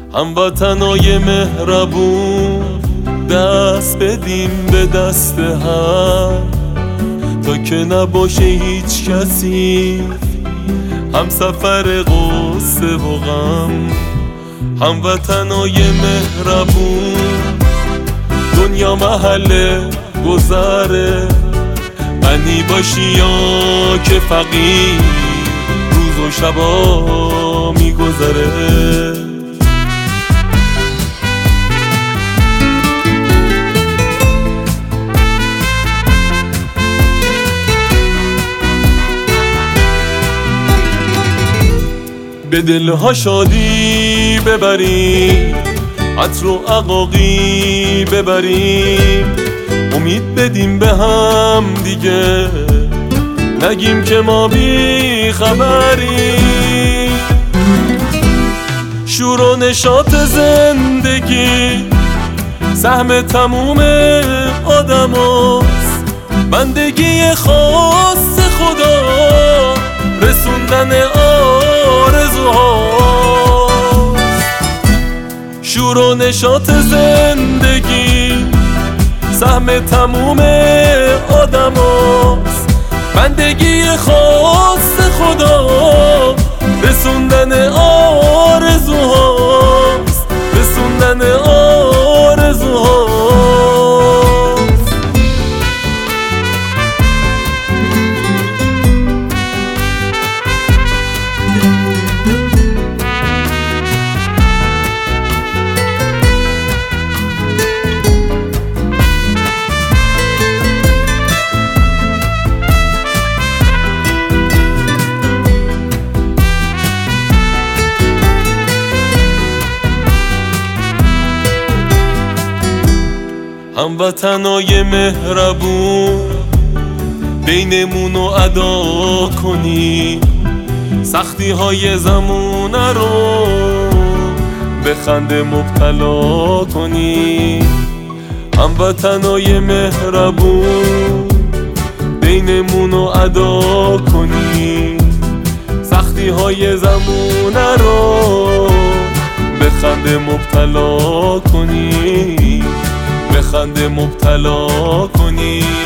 هموطنای مهربون دست بدیم به دست هم تا که نباشه هیچ کسی هم سفر غصه و غم. هموطنای مهربون دنیا محل گذره، غنی باشی یا که فقیر روز و شبا میگذره. به دلها شادی ببریم، عطر و عقاقی ببریم، امید بدیم به هم دیگه، نگیم که ما بی خبریم. شور و نشاط زندگی سهم تموم آدم هست، بندگی خاص خدا رسوندن آرزوهاست. شور و نشاط زندگی سهم تموم آدم هست، بندگی خاص خدا رسوندن آرزوهاست، رسوندن آرزوهاست. هموطنای مهربون بینمونو ادا کنی، سختی های زمونه رو به خنده مبتلا کنی. هموطنای مهربون بینمونو ادا کنی، سختی های زمونه رو به خنده مبتلا کنی، به خنده مبتلا کنی.